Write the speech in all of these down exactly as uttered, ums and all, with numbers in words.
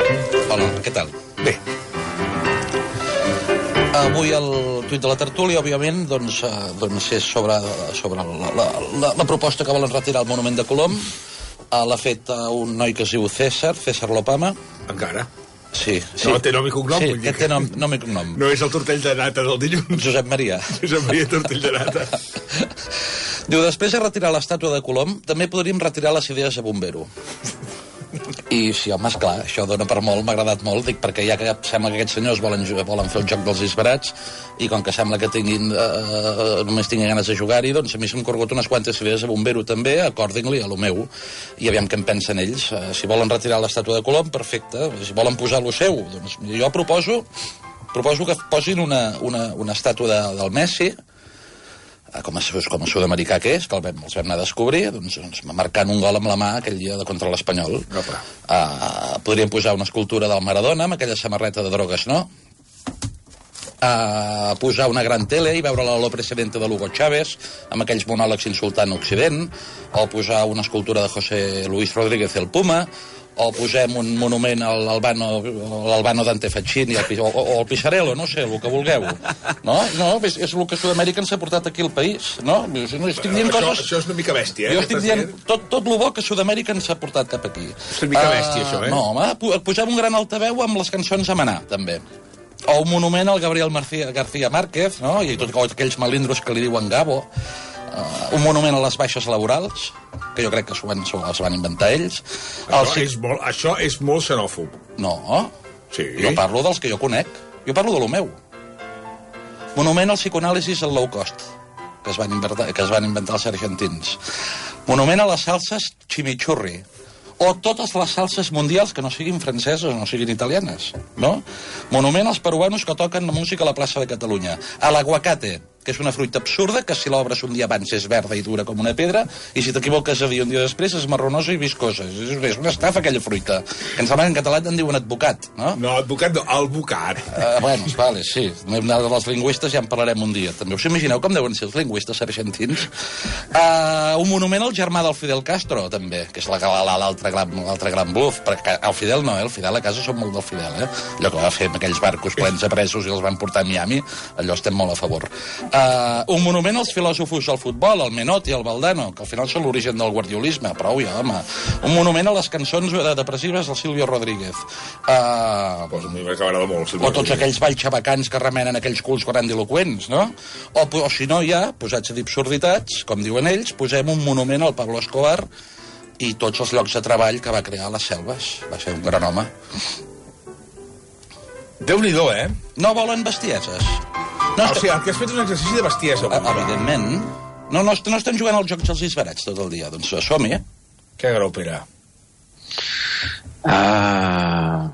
Hola, què tal? Bé. Avui el tuit de la tertúlia, òbviament, doncs, eh, doncs és sobre, sobre la, la, la, la proposta que volen retirar el monument de Colom. Uh, L'ha fet uh, un noi que es diu César, César Lopama. Encara? Sí. sí. No, té nom i cognom. Sí, vull dir que té nom, nom i cognom. No és el tortell de nata del dilluns. Josep Maria. Josep Maria Tortell de nata. Diu, després de retirar l'estàtua de Colom, també podríem retirar les idees de Bombero. I sí, home, esclar, això dona per molt, m'ha agradat molt, dic, perquè ja que sembla que aquests senyors volen, volen fer el joc dels disbarats, i com que sembla que tinguin, eh, només tinguin ganes de jugar-hi, doncs a mi s'han corregut unes quantes idees a Bombero també, accordingly, a lo meu, i aviam què en pensen ells. Eh, si volen retirar l'estàtua de Colom, perfecte, si volen posar lo seu, doncs jo proposo, proposo que posin una, una, una estàtua de, del Messi, com a, com a sud-americà que és, que el vam, els vam anar a descobrir, doncs, doncs marcant un gol amb la mà aquell dia de contra l'Espanyol. No, uh, podríem posar una escultura del Maradona amb aquella samarreta de drogues, no? Uh, posar una gran tele i veure la presidenta de l'Hugo Chávez amb aquells monòlegs insultant Occident, o posar una escultura de José Luis Rodríguez el Puma, o posem un monument a l'Albano Dante Facchini o, o, o al Pissarello, no sé, el que vulgueu. No? No, és, és el que Sud-amèrica ens ha portat aquí al país. No? No estic dient això, coses... això és una mica bèstia, eh? Jo estic dient tot, tot el bo que Sud-amèrica ens ha portat cap aquí. És una mica bèstia, uh, això, eh? No, home, posem un gran altaveu amb les cançons a manar, també. O un monument al Gabriel Marcia, García Márquez, no? I tots aquells malindros que li diuen Gabo. Uh, un monument a les baixes laborals, que jo crec que s'ho van, els van inventar ells. Això, el... és molt, això és molt xenòfob. No, sí. Jo parlo dels que jo conec, jo parlo de lo meu. Monument al psicoanàlisis al low cost, que es van inventar, que es van inventar els argentins. Monument a les salses chimichurri, o totes les salses mundials que no siguin franceses o no siguin italianes, no? Monument als peruanos que toquen la música a la plaça de Catalunya. A l'aguacate, que és una fruita absurda, que si l'obres un dia abans és verda i dura com una pedra, i si t'equivoques a dir un dia després és marronosa i viscosa. És, és una estafa, aquella fruita. Que em sembla que en català en diuen advocat, no? No, advocat no, alvocat. Uh, bueno, vale, sí. De les lingüistes ja en parlarem un dia, també. Us imagineu com deuen ser els lingüistes argentins? Uh, un monument al germà del Fidel Castro, també, que és l'altre gran, gran bluff. Perquè el Fidel no, eh? El Fidel a casa som molt del Fidel, eh? Allò que va fer amb aquells barcos plens de presos i els van portar a Miami, allò estem molt a favor. Uh, un monument als filòsofos del futbol, el Menotti i el Valdano, que al final són l'origen del guardiolisme, prou ja, home. Un monument a les cançons depressives del Silvio Rodríguez. Uh, pues a mi m'acabarà de molt, o tots aquells balls xabacans que remenen aquells culs grandiloquents, no? O, o si no, ja, posats a dir absurditats, com diuen ells, posem un monument al Pablo Escobar i tots els llocs de treball que va crear a les selves. Va ser un gran home. Déu-n'hi-do, eh? No volen bestieses. No, o sigui, el que has fet és un exercici de bestiesa. Uh, evidentment. No, no, no estan jugant als jocs dels disbarats tot el dia. Doncs som-hi, eh? Què grau, Pere? Ah...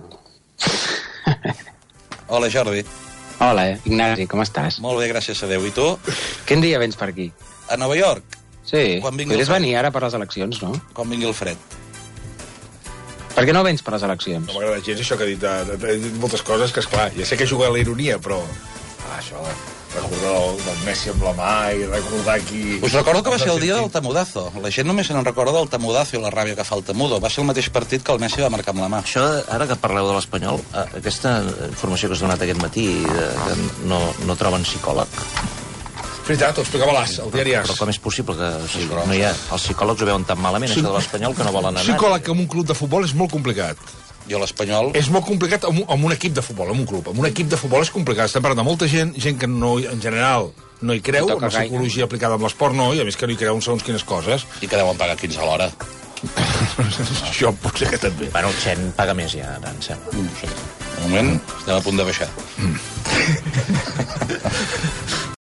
Hola, Jordi. Hola, Ignasi, com estàs? Molt bé, gràcies a Déu. I tu? Quin dia vens per aquí? A Nova York. Sí, Quan vingui podries el fred. venir ara per les eleccions, no? Quan vingui el fred. Per què no vens per les eleccions? No m'agrada gens això que ha dit, ha dit moltes coses que, esclar, ja sé que juga a la ironia, però... Ah, això, recordar el, del Messi amb la mà i recordar qui... Us recordo que va ser el dia del tamudazo. La gent només se n'en recorda del tamudazo i la ràbia que fa el tamudo. Va ser el mateix partit que el Messi va marcar amb la mà. Això, ara que parleu de l'Espanyol, aquesta informació que has donat aquest matí, de, que no, no troben psicòleg. Veritat, ho explicava l'As, el diari As. Però com és possible que o sigui, no hi ha... Els psicòlegs ho veuen tan malament, sí. Això de l'Espanyol, que no volen anar. Psicòleg en un club de futbol és molt complicat. Jo l'Espanyol... És molt complicat amb un, amb un equip de futbol, amb un club. Amb un equip de futbol és complicat. Estem parlant de molta gent, gent que no, en general no hi creu, amb la psicologia aplicada amb l'esport no, i a més que no hi creu en segons quines coses. I que deuen pagar quinze a l'hora. Això potser que també. Bueno, el Xen paga més ja, ara, em sembla. No sé. De moment estem a punt de baixar. Mm.